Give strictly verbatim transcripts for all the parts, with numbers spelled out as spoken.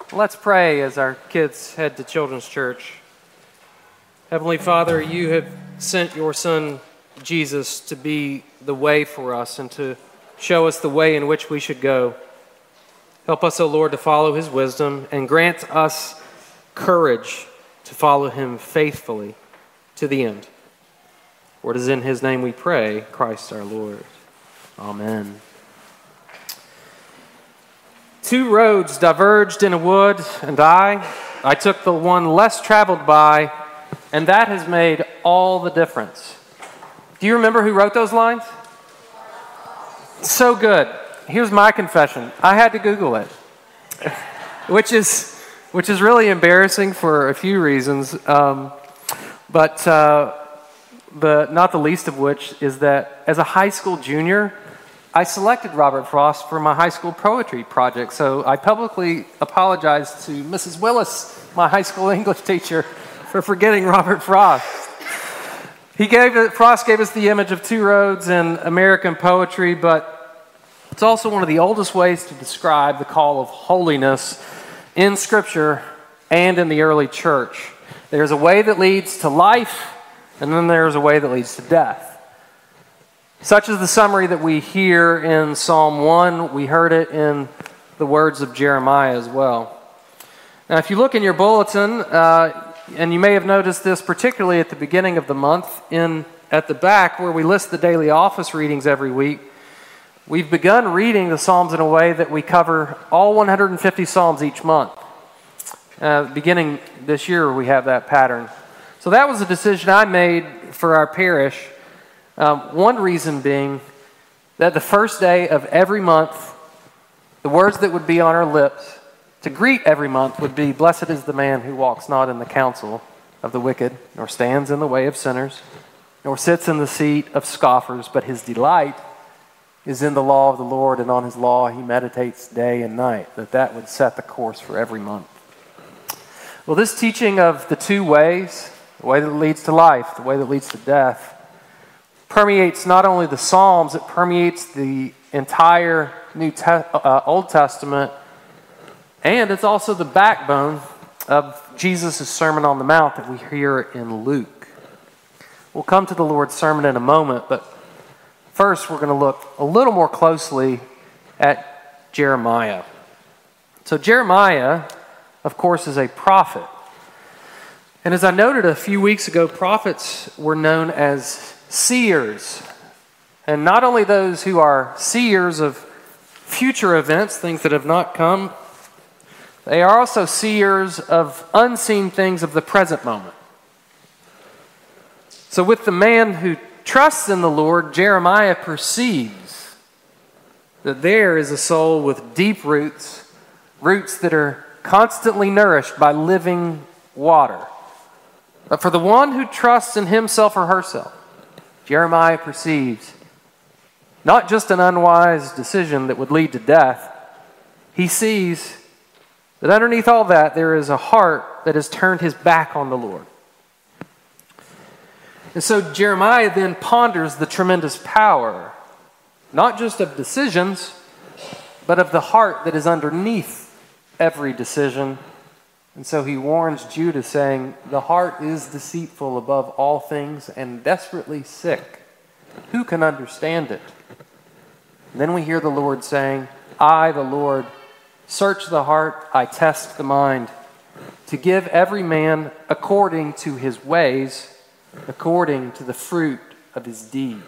Let's pray as our kids head to Children's Church. Heavenly Father, you have sent your Son, Jesus, to be the way for us and to show us the way in which we should go. Help us, O Lord, to follow his wisdom and grant us courage to follow him faithfully to the end. For it is in his name we pray, Christ our Lord. Amen. Two roads diverged in a wood, and I, I took the one less traveled by, and that has made all the difference. Do you remember who wrote those lines? So good. Here's my confession. I had to Google it, which is which is really embarrassing for a few reasons, um, but uh, the not the least of which is that as a high school junior, I selected Robert Frost for my high school poetry project, so I publicly apologize to Missus Willis, my high school English teacher, for forgetting Robert Frost. He gave it, Frost gave us the image of two roads in American poetry, but it's also one of the oldest ways to describe the call of holiness in Scripture and in the early church. There's a way that leads to life, and then there's a way that leads to death. Such is the summary that we hear in Psalm one. We heard it in the words of Jeremiah as well. Now, if you look in your bulletin, uh, and you may have noticed this particularly at the beginning of the month, in at the back where we list the daily office readings every week, we've begun reading the Psalms in a way that we cover all one hundred fifty Psalms each month. Uh, beginning this year, we have that pattern. So that was a decision I made for our parish. Um, one reason being that the first day of every month, the words that would be on our lips to greet every month would be, "Blessed is the man who walks not in the counsel of the wicked, nor stands in the way of sinners, nor sits in the seat of scoffers, but his delight is in the law of the Lord, and on his law he meditates day and night." That that would set the course for every month. Well, this teaching of the two ways, the way that leads to life, the way that leads to death, permeates not only the Psalms, it permeates the entire New Te- uh, Old Testament, and it's also the backbone of Jesus' Sermon on the Mount that we hear in Luke. We'll come to the Lord's Sermon in a moment, but first we're going to look a little more closely at Jeremiah. So Jeremiah, of course, is a prophet. And as I noted a few weeks ago, prophets were known as seers. And not only those who are seers of future events, things that have not come, they are also seers of unseen things of the present moment. So with the man who trusts in the Lord, Jeremiah perceives that there is a soul with deep roots, roots that are constantly nourished by living water. But for the one who trusts in himself or herself, Jeremiah perceives not just an unwise decision that would lead to death. He sees that underneath all that, there is a heart that has turned his back on the Lord. And so Jeremiah then ponders the tremendous power, not just of decisions, but of the heart that is underneath every decision. And so he warns Judah, saying, "The heart is deceitful above all things and desperately sick. Who can understand it?" And then we hear the Lord saying, "I, the Lord, search the heart, I test the mind, to give every man according to his ways, according to the fruit of his deeds."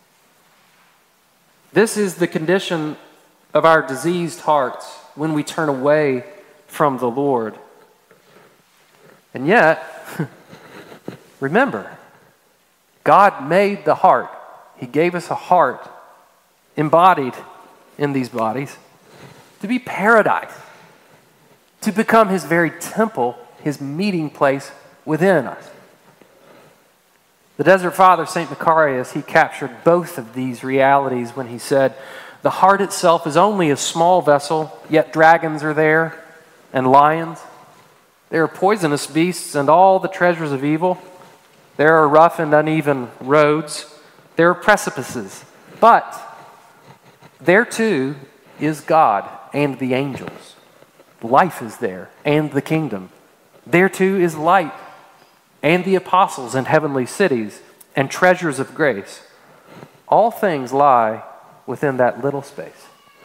This is the condition of our diseased hearts when we turn away from the Lord. And yet, remember, God made the heart. He gave us a heart embodied in these bodies to be paradise, to become his very temple, his meeting place within us. The Desert Father, Saint Macarius, he captured both of these realities when he said, "The heart itself is only a small vessel, yet dragons are there and lions. There are poisonous beasts and all the treasures of evil. There are rough and uneven roads. There are precipices. But there too is God and the angels. life is there and the kingdom. There too is light and the apostles and heavenly cities and treasures of grace. All things lie within that little space.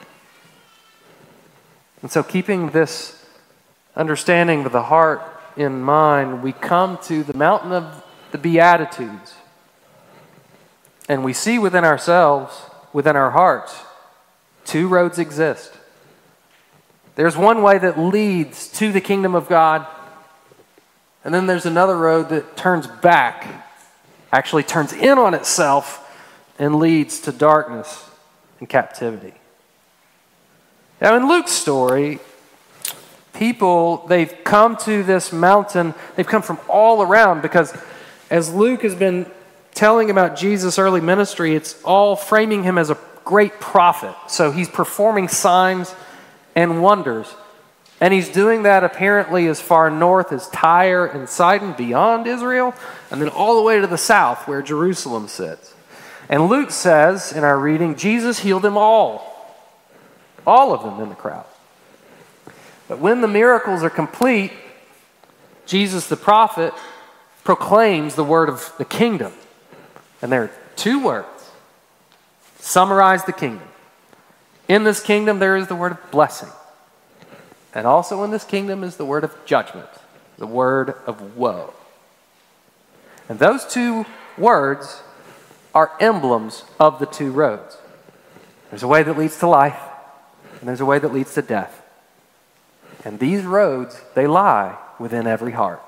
And so keeping this understanding of the heart in mind, we come to the mountain of the Beatitudes. And we see within ourselves, within our hearts, two roads exist. There's one way that leads to the kingdom of God, and then there's another road that turns back, actually turns in on itself, and leads to darkness and captivity. Now in Luke's story, people, they've come to this mountain, they've come from all around, because as Luke has been telling about Jesus' early ministry, it's all framing him as a great prophet. So he's performing signs and wonders. And he's doing that apparently as far north as Tyre and Sidon, beyond Israel, and then all the way to the south where Jerusalem sits. And Luke says in our reading, Jesus healed them all. All of them in the crowd. But when the miracles are complete, Jesus the prophet proclaims the word of the kingdom. And there are two words. Summarize the kingdom. In this kingdom there is the word of blessing. And also in this kingdom is the word of judgment, the word of woe. And those two words are emblems of the two roads. There's a way that leads to life, and there's a way that leads to death. And these roads, they lie within every heart.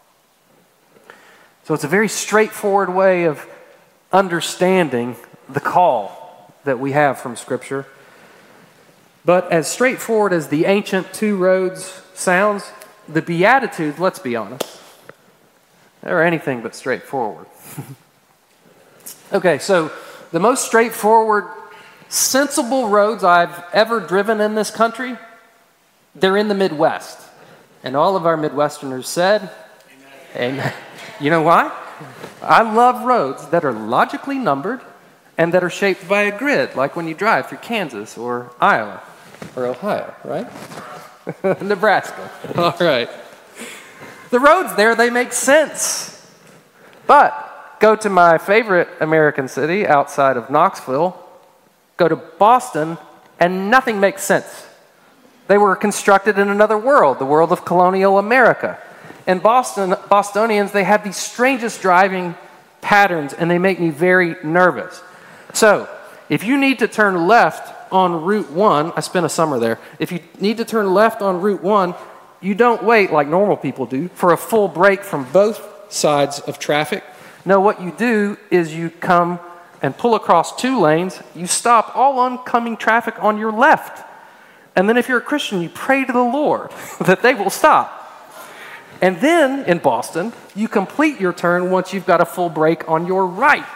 So it's a very straightforward way of understanding the call that we have from Scripture. But as straightforward as the ancient two roads sounds, the Beatitudes, let's be honest, they're anything but straightforward. Okay, so the most straightforward, sensible roads I've ever driven in this country, they're in the Midwest. And all of our Midwesterners said, Amen. Amen. You know why? I love roads that are logically numbered and that are shaped by a grid, like when you drive through Kansas or Iowa or Ohio, right? Nebraska. All right. The roads there, they make sense. But go to my favorite American city outside of Knoxville, go to Boston, and nothing makes sense. They were constructed in another world, the world of colonial America. And Boston, Bostonians, they have these strangest driving patterns, and they make me very nervous. So, if you need to turn left on Route one, I spent a summer there. If you need to turn left on Route one, you don't wait like normal people do for a full break from both sides of traffic. No, what you do is you come and pull across two lanes. You stop all oncoming traffic on your left. And then if you're a Christian, you pray to the Lord that they will stop. And then, in Boston, you complete your turn once you've got a full break on your right.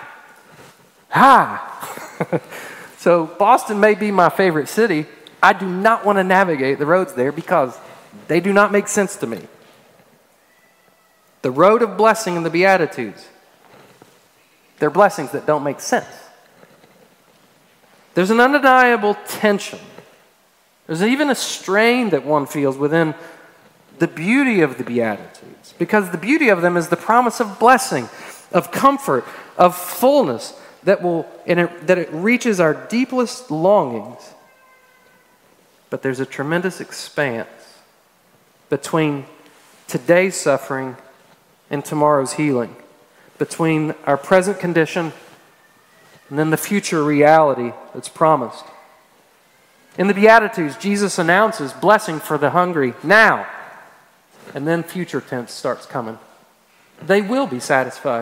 Ah! So, Boston may be my favorite city. I do not want to navigate the roads there because they do not make sense to me. The road of blessing and the Beatitudes, they're blessings that don't make sense. There's an undeniable tension. There's even a strain that one feels within the beauty of the Beatitudes, because the beauty of them is the promise of blessing, of comfort, of fullness that will, and it, that it reaches our deepest longings. But there's a tremendous expanse between today's suffering and tomorrow's healing, between our present condition and then the future reality that's promised. In the Beatitudes, Jesus announces blessing for the hungry now. And then future tense starts coming. They will be satisfied.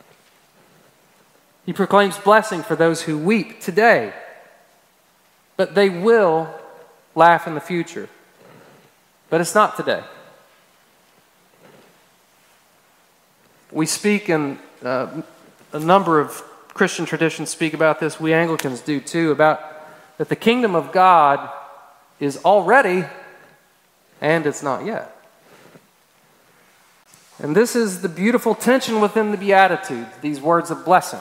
He proclaims blessing for those who weep today. But they will laugh in the future. But it's not today. We speak, and uh, a number of Christian traditions speak about this. We Anglicans do too, about that the kingdom of God is already and it's not yet. And this is the beautiful tension within the Beatitudes, these words of blessing.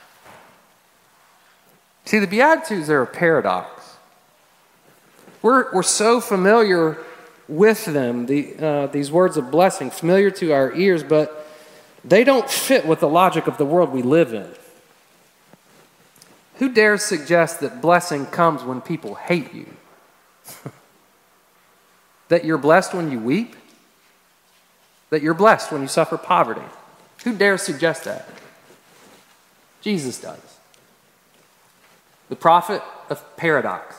See, the Beatitudes are a paradox. We're, we're so familiar with them, the, uh, these words of blessing, familiar to our ears, but they don't fit with the logic of the world we live in. Who dares suggest that blessing comes when people hate you? That you're blessed when you weep? That you're blessed when you suffer poverty? Who dares suggest that? Jesus does. The prophet of paradox.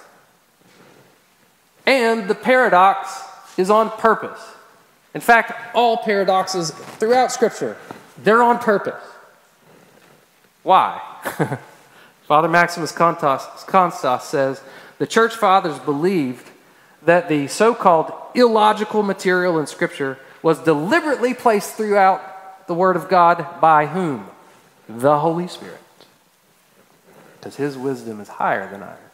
And the paradox is on purpose. In fact, all paradoxes throughout Scripture, they're on purpose. Why? Father Maximus Constas says, the church fathers believed that the so-called illogical material in Scripture was deliberately placed throughout the Word of God by whom? The Holy Spirit. Because His wisdom is higher than ours.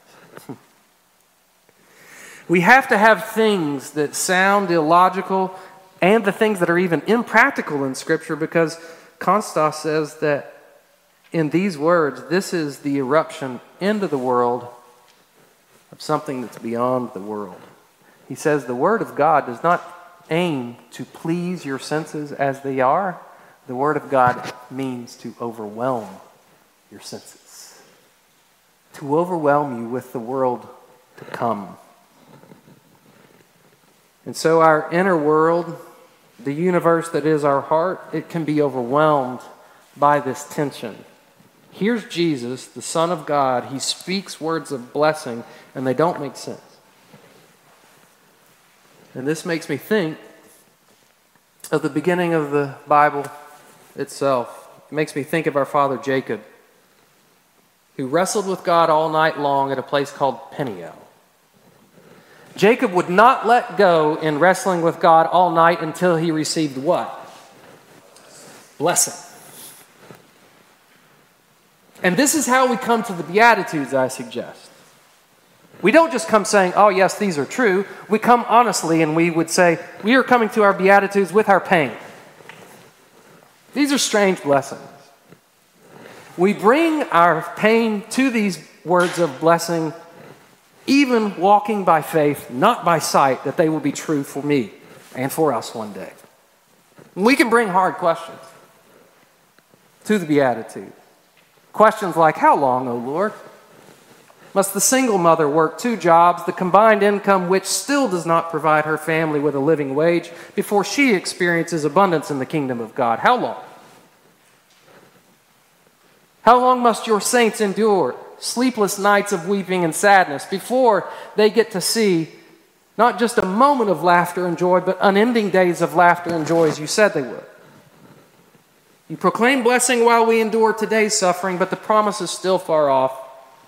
We have to have things that sound illogical and the things that are even impractical in Scripture, because Constas says that in these words, this is the eruption into the world of something that's beyond the world. He says the Word of God does not aim to please your senses as they are. The Word of God means to overwhelm your senses, to overwhelm you with the world to come. And so our inner world, the universe that is our heart, it can be overwhelmed by this tension. Here's Jesus, the Son of God. He speaks words of blessing, and they don't make sense. And this makes me think of the beginning of the Bible itself. It makes me think of our father Jacob, who wrestled with God all night long at a place called Peniel. Jacob would not let go in wrestling with God all night until he received what? Blessing. And this is how we come to the Beatitudes, I suggest. We don't just come saying, oh yes, these are true. We come honestly and we would say, we are coming to our Beatitudes with our pain. These are strange blessings. We bring our pain to these words of blessing, even walking by faith, not by sight, that they will be true for me and for us one day. And we can bring hard questions to the Beatitude. Questions like, how long, O Lord? Must the single mother work two jobs, the combined income which still does not provide her family with a living wage, before she experiences abundance in the kingdom of God? How long? How long must your saints endure sleepless nights of weeping and sadness before they get to see not just a moment of laughter and joy, but unending days of laughter and joy as you said they would? You proclaim blessing while we endure today's suffering, but the promise is still far off.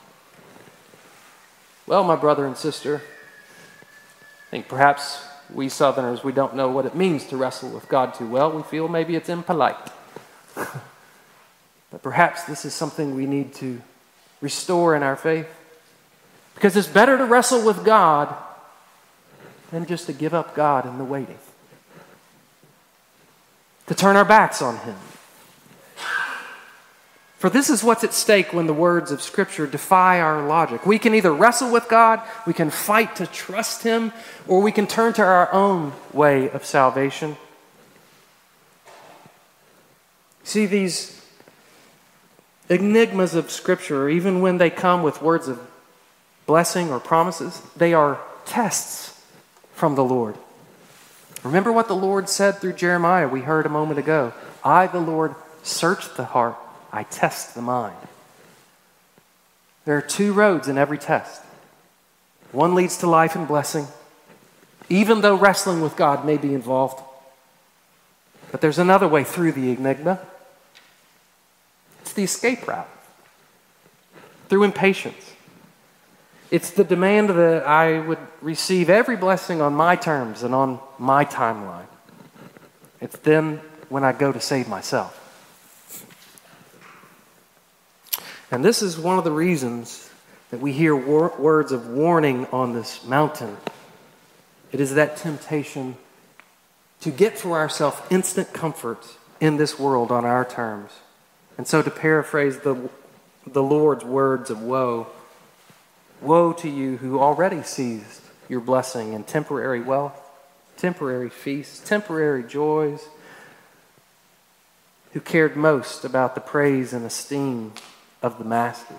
Well, my brother and sister, I think perhaps we Southerners, we don't know what it means to wrestle with God too well. We feel maybe it's impolite. But perhaps this is something we need to restore in our faith. Because it's better to wrestle with God than just to give up God in the waiting. To turn our backs on Him. For this is what's at stake when the words of Scripture defy our logic. We can either wrestle with God, we can fight to trust Him, or we can turn to our own way of salvation. See, these enigmas of Scripture, even when they come with words of blessing or promises, they are tests from the Lord. Remember what the Lord said through Jeremiah we heard a moment ago. I, the Lord, search the heart. I test the mind. There are two roads in every test. One leads to life and blessing, even though wrestling with God may be involved. But there's another way through the enigma. It's the escape route. Through impatience. It's the demand that I would receive every blessing on my terms and on my timeline. It's then when I go to save myself. And this is one of the reasons that we hear wor- words of warning on this mountain. It is that temptation to get for ourselves instant comfort in this world on our terms. And so to paraphrase the, the Lord's words of woe, woe to you who already seized your blessing in temporary wealth, temporary feasts, temporary joys, who cared most about the praise and esteem of the masses.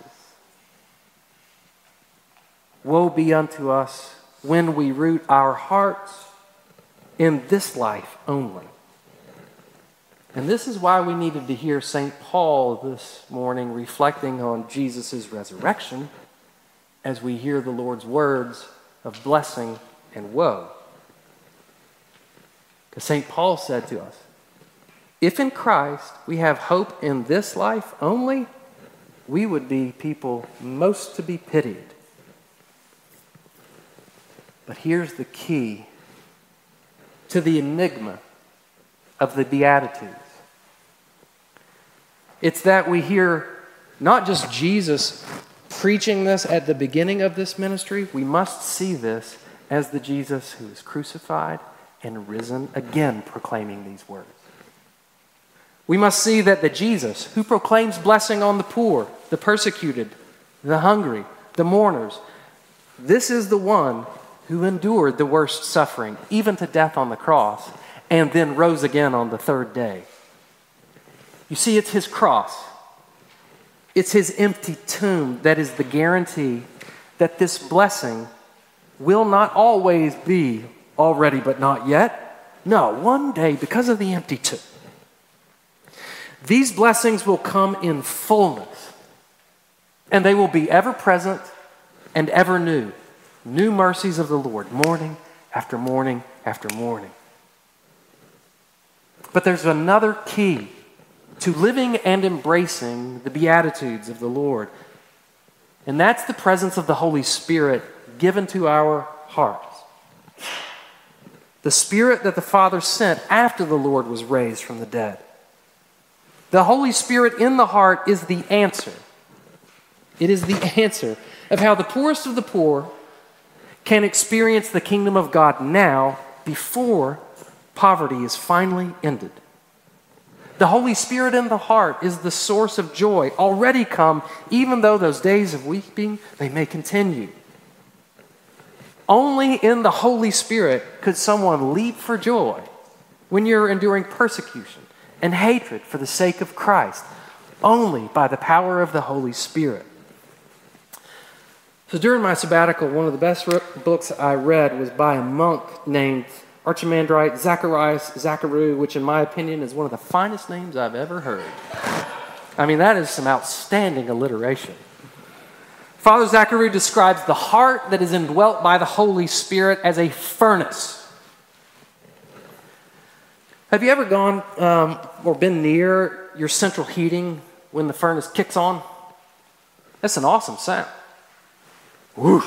Woe be unto us when we root our hearts in this life only. And this is why we needed to hear Saint Paul this morning reflecting on Jesus' resurrection as we hear the Lord's words of blessing and woe. Because Saint Paul said to us, if in Christ we have hope in this life only, we would be people most to be pitied. But here's the key to the enigma of the Beatitudes. It's that we hear not just Jesus preaching this at the beginning of this ministry, we must see this as the Jesus who is crucified and risen again, proclaiming these words. We must see that the Jesus who proclaims blessing on the poor, the persecuted, the hungry, the mourners, this is the one who endured the worst suffering, even to death on the cross, and then rose again on the third day. You see, it's his cross. It's his empty tomb that is the guarantee that this blessing will not always be already but not yet. No, one day, because of the empty tomb, these blessings will come in fullness, and they will be ever present and ever new. New mercies of the Lord, morning after morning after morning. But there's another key to living and embracing the Beatitudes of the Lord, and that's the presence of the Holy Spirit given to our hearts. The Spirit that the Father sent after the Lord was raised from the dead. The Holy Spirit in the heart is the answer. It is the answer of how the poorest of the poor can experience the kingdom of God now before poverty is finally ended. The Holy Spirit in the heart is the source of joy already come, even though those days of weeping, they may continue. Only in the Holy Spirit could someone leap for joy when you're enduring persecution and hatred for the sake of Christ. Only by the power of the Holy Spirit. So during my sabbatical, one of the best books I read was by a monk named Archimandrite Zacharias Zacharu, which in my opinion is one of the finest names I've ever heard. I mean, that is some outstanding alliteration. Father Zacharu describes the heart that is indwelt by the Holy Spirit as a furnace. Have you ever gone um, or been near your central heating when the furnace kicks on? That's an awesome sound. Whoosh.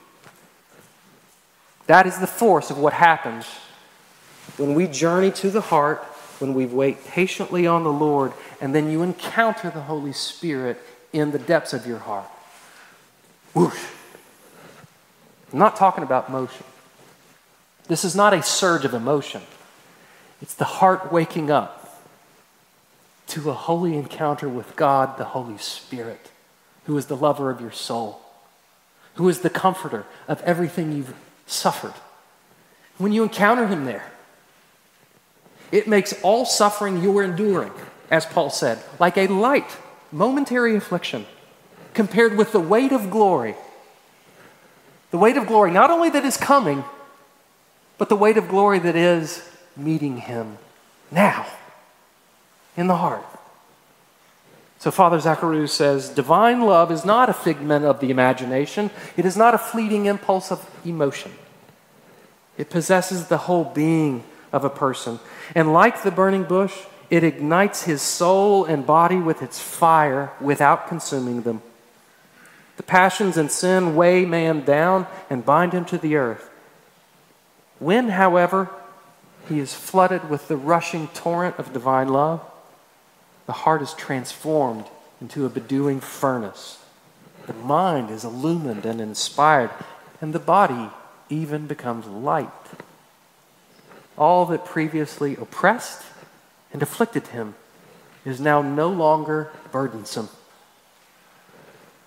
That is the force of what happens when we journey to the heart, when we wait patiently on the Lord, and then you encounter the Holy Spirit in the depths of your heart. Whoosh. I'm not talking about motion. This is not a surge of emotion. It's the heart waking up to a holy encounter with God, the Holy Spirit, who is the lover of your soul, who is the comforter of everything you've suffered. When you encounter him there, it makes all suffering you're enduring, as Paul said, like a light, momentary affliction compared with the weight of glory. The weight of glory, not only that is coming, but the weight of glory that is meeting him now in the heart. So Father Zacharu says, divine love is not a figment of the imagination. It is not a fleeting impulse of emotion. It possesses the whole being of a person. And like the burning bush, it ignites his soul and body with its fire without consuming them. The passions and sin weigh man down and bind him to the earth. When, however, he is flooded with the rushing torrent of divine love, the heart is transformed into a bedewing furnace. The mind is illumined and inspired, and the body even becomes light. All that previously oppressed and afflicted him is now no longer burdensome.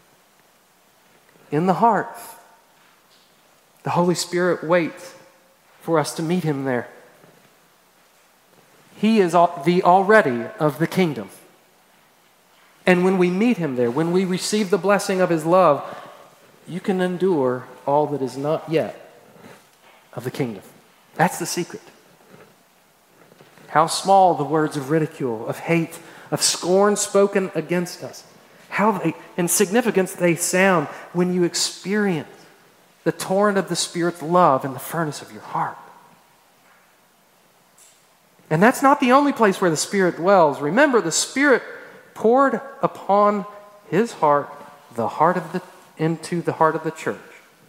In the heart, the Holy Spirit waits for us to meet him there. He is the already of the kingdom. And when we meet him there, when we receive the blessing of his love, you can endure all that is not yet of the kingdom. That's the secret. How small the words of ridicule, of hate, of scorn spoken against us, how they, in significance they sound when you experience the torrent of the Spirit's love in the furnace of your heart. And that's not the only place where the Spirit dwells. Remember, the Spirit poured upon his heart, the heart of the, into the heart of the church.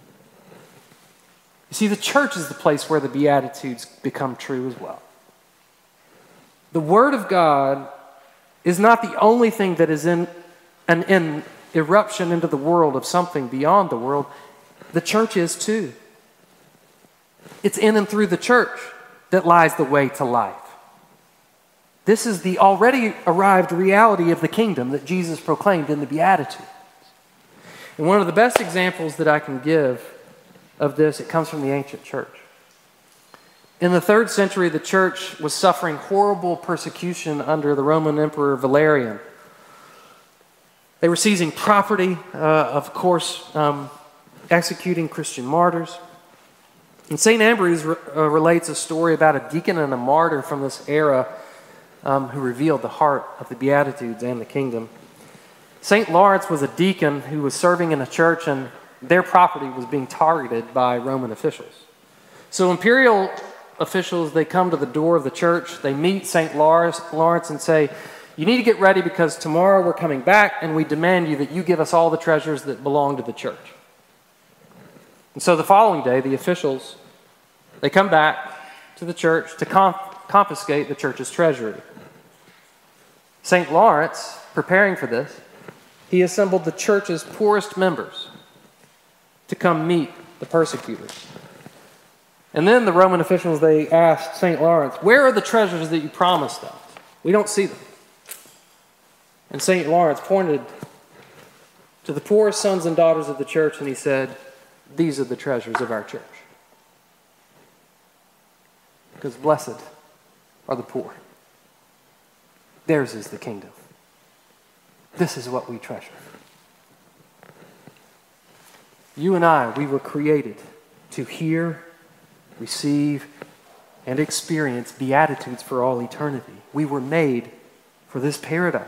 You see, the church is the place where the Beatitudes become true as well. The Word of God is not the only thing that is in an in eruption into the world of something beyond the world. The church is too. It's in and through the church that lies the way to life. This is the already arrived reality of the kingdom that Jesus proclaimed in the Beatitudes. And one of the best examples that I can give of this, it comes from the ancient church. In the third century, the church was suffering horrible persecution under the Roman Emperor Valerian. They were seizing property, uh, of course, um, executing Christian martyrs. And Saint Ambrose re- uh, relates a story about a deacon and a martyr from this era um, who revealed the heart of the Beatitudes and the kingdom. Saint Lawrence was a deacon who was serving in a church, and their property was being targeted by Roman officials. So imperial officials, they come to the door of the church, they meet Saint Lawrence and say, you need to get ready because tomorrow we're coming back and we demand you that you give us all the treasures that belong to the church. And so the following day, the officials, they come back to the church to conf- confiscate the church's treasury. Saint Lawrence, preparing for this, he assembled the church's poorest members to come meet the persecutors. And then the Roman officials, they asked Saint Lawrence, where are the treasures that you promised us? We don't see them. And Saint Lawrence pointed to the poorest sons and daughters of the church and he said, these are the treasures of our church. Because blessed are the poor. Theirs is the kingdom. This is what we treasure. You and I, we were created to hear, receive, and experience Beatitudes for all eternity. We were made for this paradise.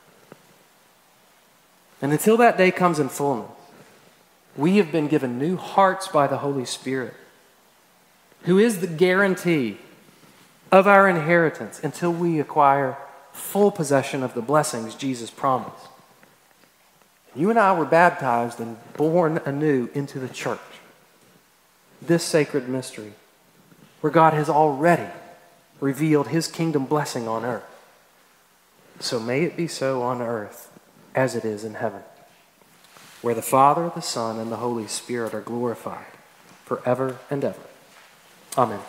And until that day comes in fullness, we have been given new hearts by the Holy Spirit, who is the guarantee of our inheritance until we acquire full possession of the blessings Jesus promised. You and I were baptized and born anew into the church, this sacred mystery, where God has already revealed his kingdom blessing on earth. So may it be so on earth as it is in heaven, where the Father, the Son, and the Holy Spirit are glorified forever and ever. Amen.